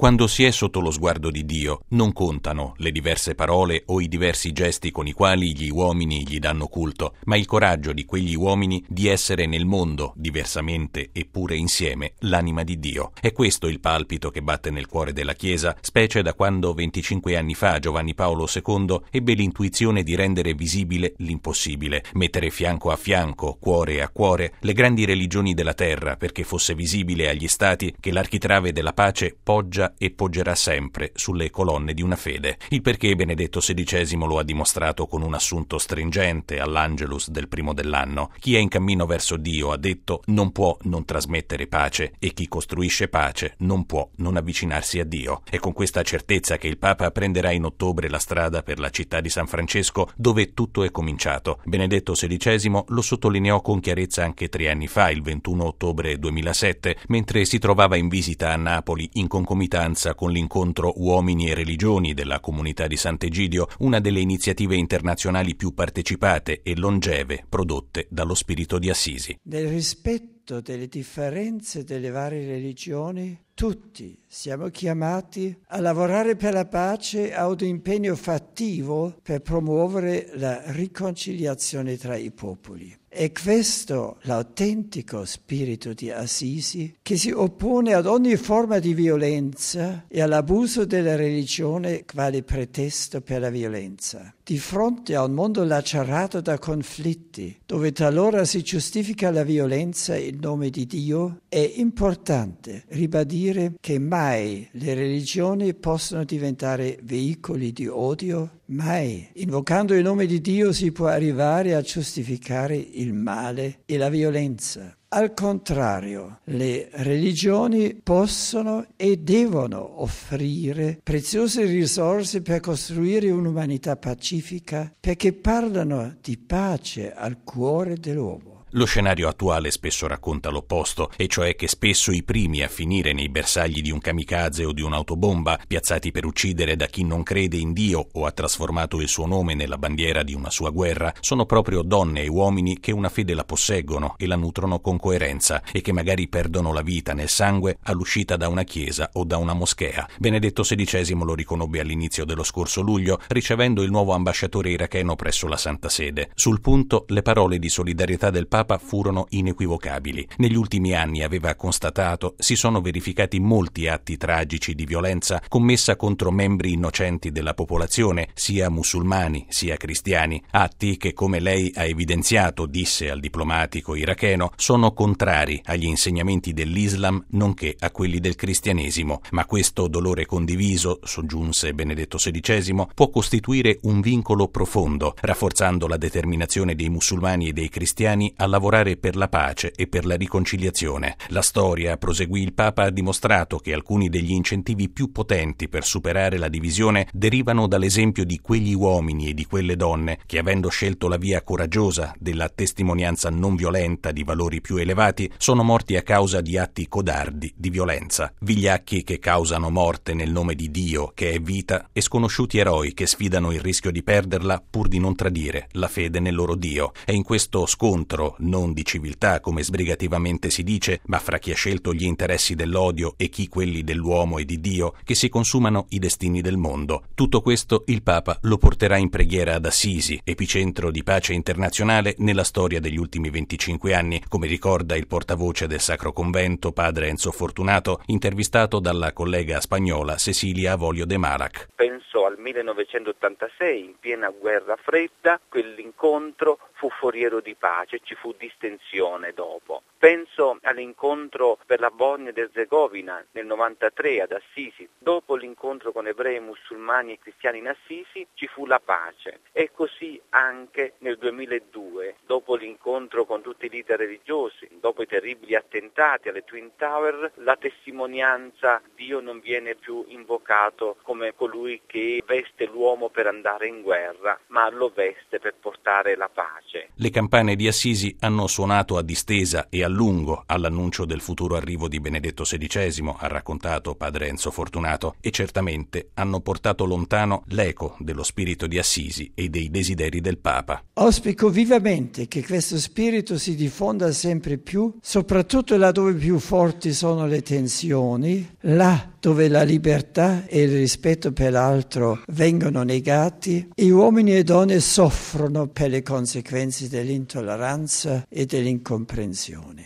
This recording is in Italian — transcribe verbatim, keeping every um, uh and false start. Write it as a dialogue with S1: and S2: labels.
S1: Quando si è sotto lo sguardo di Dio, non contano le diverse parole o i diversi gesti con i quali gli uomini gli danno culto, ma il coraggio di quegli uomini di essere nel mondo, diversamente eppure insieme, l'anima di Dio. È questo il palpito che batte nel cuore della Chiesa, specie da quando venticinque anni fa Giovanni Paolo secondo ebbe l'intuizione di rendere visibile l'impossibile, mettere fianco a fianco, cuore a cuore, le grandi religioni della terra, perché fosse visibile agli stati che l'architrave della pace poggia e poggerà sempre sulle colonne di una fede. Il perché Benedetto sedicesimo lo ha dimostrato con un assunto stringente all'Angelus del primo dell'anno. Chi è in cammino verso Dio, ha detto, non può non trasmettere pace, e chi costruisce pace non può non avvicinarsi a Dio. È con questa certezza che il Papa prenderà in ottobre la strada per la città di San Francesco, dove tutto è cominciato. Benedetto sedicesimo lo sottolineò con chiarezza anche tre anni fa, il ventuno ottobre duemilasette, mentre si trovava in visita a Napoli in concomitanza con l'incontro Uomini e Religioni della comunità di Sant'Egidio, una delle iniziative internazionali più partecipate e longeve prodotte dallo Spirito di Assisi.
S2: Nel rispetto delle differenze delle varie religioni, tutti siamo chiamati a lavorare per la pace e ad un impegno fattivo per promuovere la riconciliazione tra i popoli. È questo l'autentico spirito di Assisi che si oppone ad ogni forma di violenza e all'abuso della religione quale pretesto per la violenza. Di fronte a un mondo lacerato da conflitti, dove talora si giustifica la violenza in nome di Dio, è importante ribadire che mai le religioni possono diventare veicoli di odio. Mai, invocando il nome di Dio, si può arrivare a giustificare il male e la violenza. Al contrario, le religioni possono e devono offrire preziose risorse per costruire un'umanità pacifica, perché parlano di pace al cuore dell'uomo.
S1: Lo scenario attuale spesso racconta l'opposto, e cioè che spesso i primi a finire nei bersagli di un kamikaze o di un'autobomba, piazzati per uccidere da chi non crede in Dio o ha trasformato il suo nome nella bandiera di una sua guerra, sono proprio donne e uomini che una fede la posseggono e la nutrono con coerenza e che magari perdono la vita nel sangue all'uscita da una chiesa o da una moschea. Benedetto sedicesimo lo riconobbe all'inizio dello scorso luglio, ricevendo il nuovo ambasciatore iracheno presso la Santa Sede. Sul punto, le parole di solidarietà del Papa furono inequivocabili. Negli ultimi anni, aveva constatato, si sono verificati molti atti tragici di violenza commessa contro membri innocenti della popolazione, sia musulmani sia cristiani, atti che, come lei ha evidenziato, disse al diplomatico iracheno, sono contrari agli insegnamenti dell'Islam nonché a quelli del cristianesimo, ma questo dolore condiviso, soggiunse Benedetto sedicesimo, può costituire un vincolo profondo, rafforzando la determinazione dei musulmani e dei cristiani a lavorare per la pace e per la riconciliazione. La storia, proseguì il Papa, ha dimostrato che alcuni degli incentivi più potenti per superare la divisione derivano dall'esempio di quegli uomini e di quelle donne che, avendo scelto la via coraggiosa della testimonianza non violenta di valori più elevati, sono morti a causa di atti codardi di violenza. Vigliacchi che causano morte nel nome di Dio, che è vita, e sconosciuti eroi che sfidano il rischio di perderla pur di non tradire la fede nel loro Dio. È in questo scontro, non di civiltà come sbrigativamente si dice, ma fra chi ha scelto gli interessi dell'odio e chi quelli dell'uomo e di Dio, che si consumano i destini del mondo. Tutto questo il Papa lo porterà in preghiera ad Assisi, epicentro di pace internazionale nella storia degli ultimi venticinque anni, come ricorda il portavoce del Sacro Convento, padre Enzo Fortunato, intervistato dalla collega spagnola Cecilia Avolio de Malac.
S3: Penso al millenovecentottantasei, in piena guerra fredda, quell'incontro fu foriero di pace, ci fu distensione dopo. Penso all'incontro per la Bosnia ed Erzegovina nel novantatré ad Assisi. Dopo l'incontro con ebrei, musulmani e cristiani in Assisi ci fu la pace. E così anche nel duemiladue, dopo l'incontro con tutti i leader religiosi, dopo i terribili attentati alle Twin Tower, la testimonianza Dio non viene più invocato come colui che veste l'uomo per andare in guerra, ma lo veste per portare la pace.
S1: Le campane di Assisi hanno suonato a distesa e a lungo all'annuncio del futuro arrivo di Benedetto sedicesimo, ha raccontato padre Enzo Fortunato, e certamente hanno portato lontano l'eco dello spirito di Assisi e dei desideri del Papa.
S2: Auspico vivamente che questo spirito si diffonda sempre più, soprattutto là dove più forti sono le tensioni, là dove la libertà e il rispetto per l'altro vengono negati, e uomini e donne soffrono per le conseguenze dell'intolleranza e dell'incomprensione.